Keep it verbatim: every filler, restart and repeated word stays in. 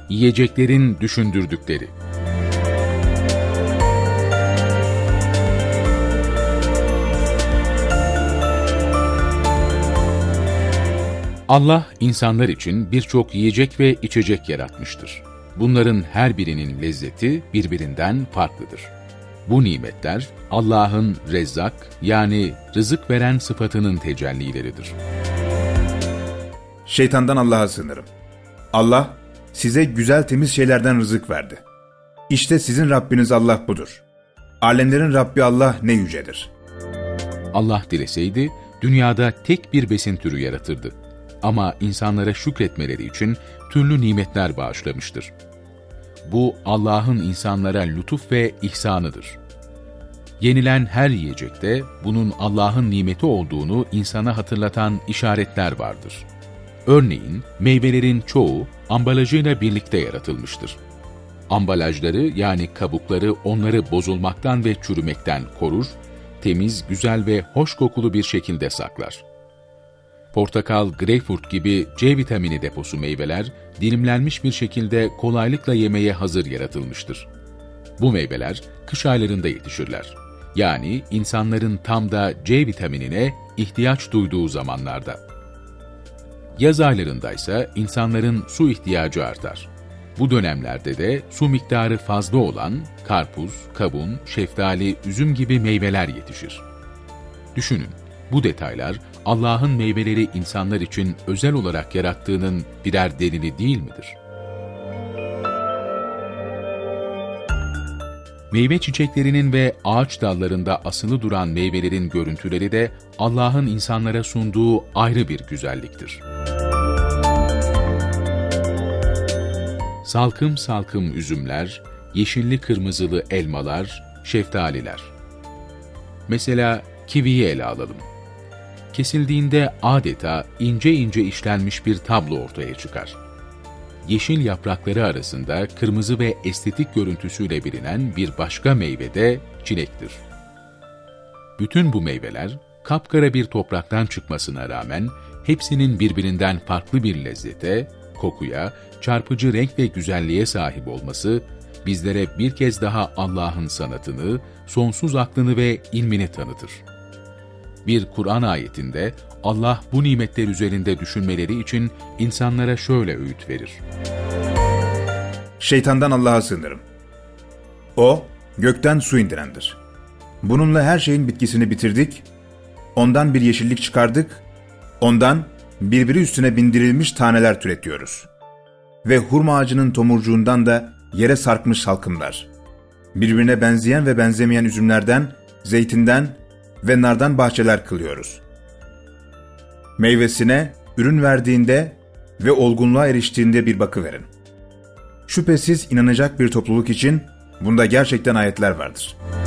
Yiyeceklerin düşündürdükleri. Allah, insanlar için birçok yiyecek ve içecek yaratmıştır. Bunların her birinin lezzeti birbirinden farklıdır. Bu nimetler, Allah'ın Rezzak, yani rızık veren sıfatının tecellileridir. Şeytandan Allah'a sığınırım. Allah, size güzel temiz şeylerden rızık verdi. İşte sizin Rabbiniz Allah budur. Alemlerin Rabbi Allah ne yücedir. Allah dileseydi, dünyada tek bir besin türü yaratırdı. Ama insanlara şükretmeleri için türlü nimetler bağışlamıştır. Bu, Allah'ın insanlara lütuf ve ihsanıdır. Yenilen her yiyecekte bunun Allah'ın nimeti olduğunu insana hatırlatan işaretler vardır. Örneğin, meyvelerin çoğu ambalajıyla birlikte yaratılmıştır. Ambalajları, yani kabukları, onları bozulmaktan ve çürümekten korur, temiz, güzel ve hoş kokulu bir şekilde saklar. Portakal, greyfurt gibi C vitamini deposu meyveler, dilimlenmiş bir şekilde kolaylıkla yemeye hazır yaratılmıştır. Bu meyveler, kış aylarında yetişirler. Yani insanların tam da C vitaminine ihtiyaç duyduğu zamanlarda. Yaz aylarındaysa insanların su ihtiyacı artar. Bu dönemlerde de su miktarı fazla olan karpuz, kavun, şeftali, üzüm gibi meyveler yetişir. Düşünün, bu detaylar Allah'ın meyveleri insanlar için özel olarak yarattığının birer delili değil midir? Meyve çiçeklerinin ve ağaç dallarında asılı duran meyvelerin görüntüleri de Allah'ın insanlara sunduğu ayrı bir güzelliktir. Salkım salkım üzümler, yeşilli kırmızılı elmalar, şeftaliler. Mesela kiviyi ele alalım. Kesildiğinde adeta ince ince işlenmiş bir tablo ortaya çıkar. Yeşil yaprakları arasında kırmızı ve estetik görüntüsüyle bilinen bir başka meyve de çilektir. Bütün bu meyveler, kapkara bir topraktan çıkmasına rağmen hepsinin birbirinden farklı bir lezzete, kokuya, çarpıcı renk ve güzelliğe sahip olması, bizlere bir kez daha Allah'ın sanatını, sonsuz aklını ve ilmini tanıtır. Bir Kur'an ayetinde Allah bu nimetler üzerinde düşünmeleri için insanlara şöyle öğüt verir. Şeytandan Allah'a sığınırım. O, gökten su indirendir. Bununla her şeyin bitkisini bitirdik, ondan bir yeşillik çıkardık, ondan birbiri üstüne bindirilmiş taneler türetiyoruz. Ve hurma ağacının tomurcuğundan da yere sarkmış salkımlar. Birbirine benzeyen ve benzemeyen üzümlerden, zeytinden ve nardan bahçeler kılıyoruz. Meyvesine, ürün verdiğinde ve olgunluğa eriştiğinde bir bakıverin. Şüphesiz inanacak bir topluluk için bunda gerçekten ayetler vardır.